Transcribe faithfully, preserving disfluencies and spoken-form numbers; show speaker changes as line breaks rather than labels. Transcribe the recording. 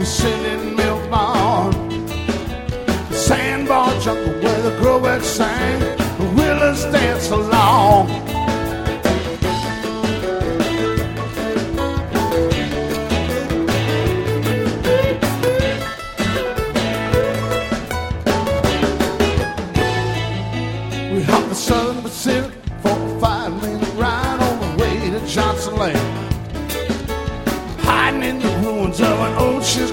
singing milk barn, the sandbar jungle where the growbacks sang, the willows dance along.